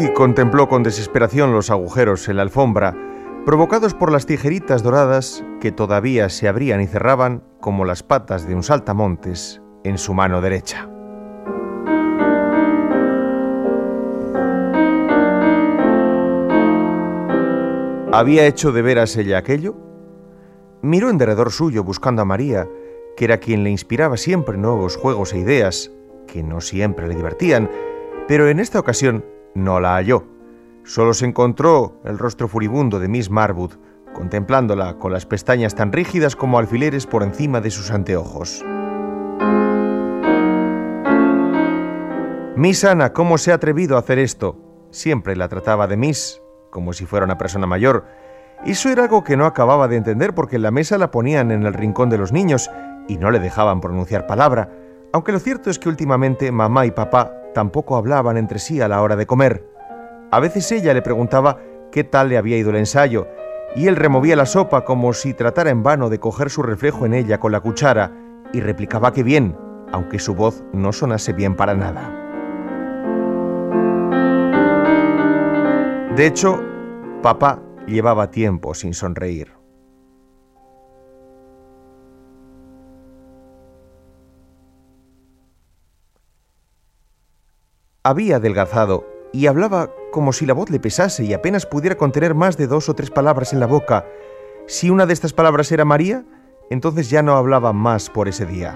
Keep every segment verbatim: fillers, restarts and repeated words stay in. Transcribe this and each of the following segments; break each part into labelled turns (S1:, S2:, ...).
S1: Guki contempló con desesperación los agujeros en la alfombra, provocados por las tijeritas doradas que todavía se abrían y cerraban como las patas de un saltamontes en su mano derecha. ¿Había hecho de veras ella aquello? Miró en derredor suyo buscando a María, que era quien le inspiraba siempre nuevos juegos e ideas, que no siempre le divertían, pero en esta ocasión no la halló. Solo se encontró el rostro furibundo de Miss Marwood, contemplándola con las pestañas tan rígidas como alfileres por encima de sus anteojos. Miss Anna, ¿cómo se ha atrevido a hacer esto? Siempre la trataba de Miss, como si fuera una persona mayor. Eso era algo que no acababa de entender porque en la mesa la ponían en el rincón de los niños y no le dejaban pronunciar palabra, aunque lo cierto es que últimamente mamá y papá tampoco hablaban entre sí a la hora de comer. A veces ella le preguntaba qué tal le había ido el ensayo, y él removía la sopa como si tratara en vano de coger su reflejo en ella con la cuchara, y replicaba que bien, aunque su voz no sonase bien para nada. De hecho, papá llevaba tiempo sin sonreír. Había adelgazado y hablaba como si la voz le pesase y apenas pudiera contener más de dos o tres palabras en la boca. Si una de estas palabras era María, entonces ya no hablaba más por ese día.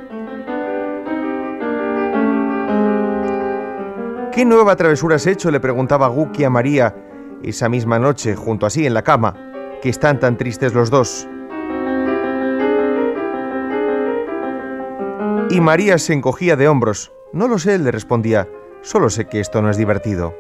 S1: ¿Qué nueva travesura has hecho?, le preguntaba Guki a María esa misma noche, junto así en la cama, que están tan tristes los dos. Y María se encogía de hombros. No lo sé, le respondía. Solo sé que esto no es divertido.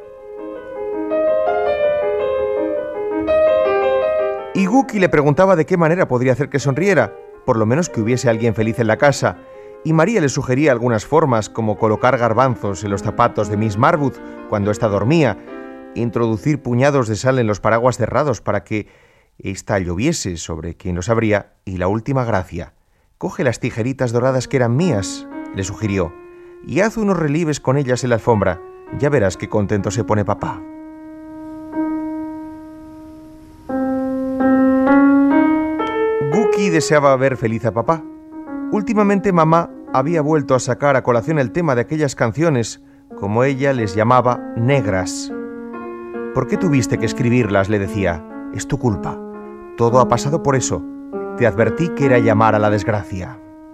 S1: Y Guki le preguntaba de qué manera podría hacer que sonriera, por lo menos que hubiese alguien feliz en la casa, y María le sugería algunas formas, como colocar garbanzos en los zapatos de Miss Marwood cuando ésta dormía, introducir puñados de sal en los paraguas cerrados para que ésta lloviese sobre quien los abría, y la última gracia, coge las tijeritas doradas que eran mías, le sugirió, y haz unos relieves con ellas en la alfombra. Ya verás qué contento se pone papá. Guki deseaba ver feliz a papá. Últimamente mamá había vuelto a sacar a colación el tema de aquellas canciones, como ella les llamaba, negras. ¿Por qué tuviste que escribirlas?, le decía. Es tu culpa. Todo ha pasado por eso. Te advertí que era llamar a la desgracia.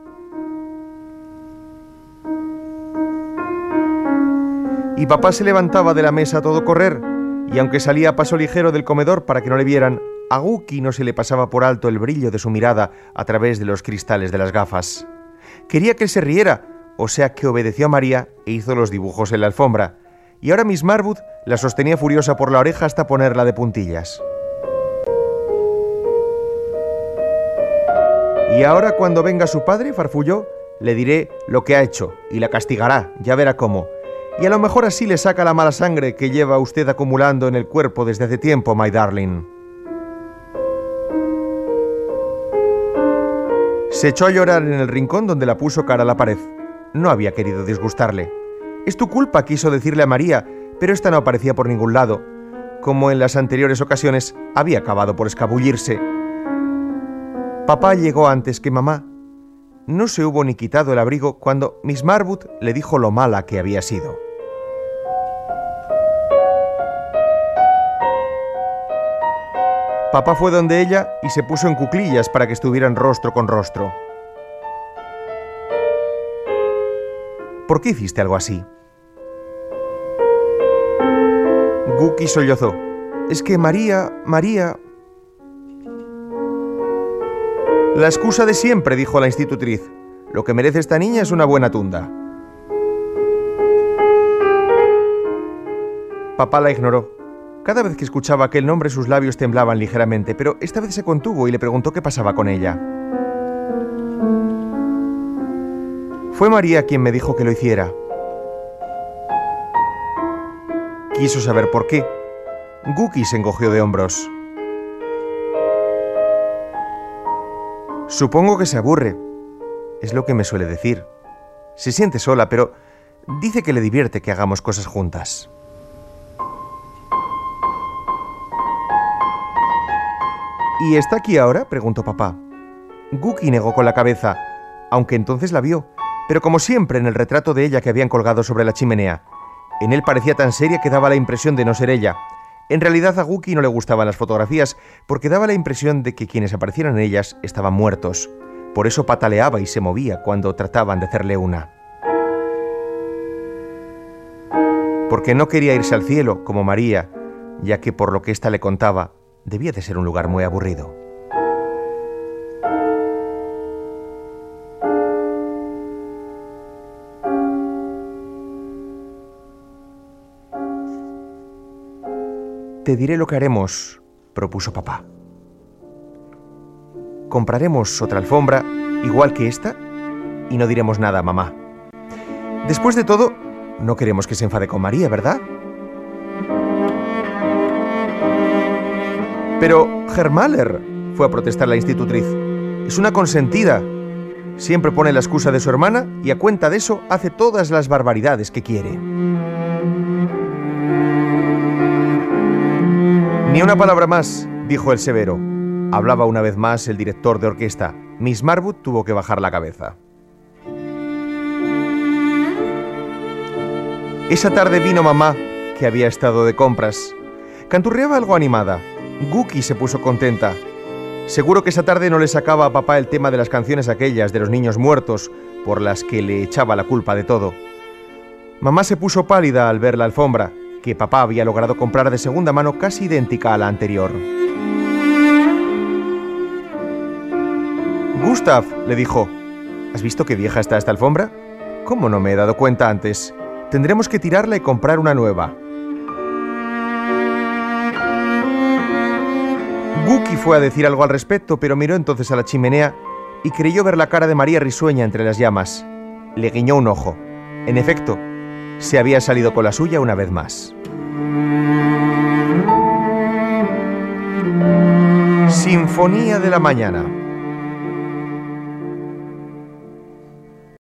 S1: Y papá se levantaba de la mesa a todo correr, y aunque salía a paso ligero del comedor para que no le vieran, a Guki no se le pasaba por alto el brillo de su mirada a través de los cristales de las gafas. Quería que él se riera, o sea que obedeció a María e hizo los dibujos en la alfombra, y ahora Miss Marwood la sostenía furiosa por la oreja hasta ponerla de puntillas. Y ahora cuando venga su padre, farfulló, le diré lo que ha hecho, y la castigará, ya verá cómo. Y a lo mejor así le saca la mala sangre que lleva usted acumulando en el cuerpo desde hace tiempo, my darling. Se echó a llorar en el rincón donde la puso cara a la pared. No había querido disgustarle. Es tu culpa, quiso decirle a María, pero esta no aparecía por ningún lado. Como en las anteriores ocasiones, había acabado por escabullirse. Papá llegó antes que mamá. No se hubo ni quitado el abrigo cuando Miss Marwood le dijo lo mala que había sido. Papá fue donde ella y se puso en cuclillas para que estuvieran rostro con rostro. ¿Por qué hiciste algo así? Guki sollozó. Es que María, María... La excusa de siempre, dijo la institutriz. Lo que merece esta niña es una buena tunda. Papá la ignoró. Cada vez que escuchaba aquel nombre sus labios temblaban ligeramente, pero esta vez se contuvo y le preguntó qué pasaba con ella. Fue María quien me dijo que lo hiciera. Quiso saber por qué. Guki se encogió de hombros. Supongo que se aburre. Es lo que me suele decir. Se siente sola, pero dice que le divierte que hagamos cosas juntas. ¿Y está aquí ahora?, preguntó papá. Guki negó con la cabeza, aunque entonces la vio, pero como siempre en el retrato de ella que habían colgado sobre la chimenea. En él parecía tan seria que daba la impresión de no ser ella. En realidad a Guki no le gustaban las fotografías porque daba la impresión de que quienes aparecieran en ellas estaban muertos. Por eso pataleaba y se movía cuando trataban de hacerle una. Porque no quería irse al cielo, como María, ya que por lo que ésta le contaba, debía de ser un lugar muy aburrido. Te diré lo que haremos, propuso papá. Compraremos otra alfombra, igual que esta, y no diremos nada a mamá. Después de todo, no queremos que se enfade con María, ¿verdad? Pero Hermaller, fue a protestar la institutriz, es una consentida. Siempre pone la excusa de su hermana y a cuenta de eso hace todas las barbaridades que quiere. Ni una palabra más, dijo el severo. Hablaba una vez más el director de orquesta. Miss Marwood tuvo que bajar la cabeza. Esa tarde vino mamá, que había estado de compras. Canturreaba algo animada. Guki se puso contenta. Seguro que esa tarde no le sacaba a papá el tema de las canciones aquellas de los niños muertos, por las que le echaba la culpa de todo. Mamá se puso pálida al ver la alfombra, que papá había logrado comprar de segunda mano casi idéntica a la anterior. Gustav, le dijo, ¿has visto qué vieja está esta alfombra? ¿Cómo no me he dado cuenta antes? Tendremos que tirarla y comprar una nueva. Guki fue a decir algo al respecto, pero miró entonces a la chimenea y creyó ver la cara de María risueña entre las llamas. Le guiñó un ojo. En efecto, se había salido con la suya una vez más. Sinfonía de la mañana.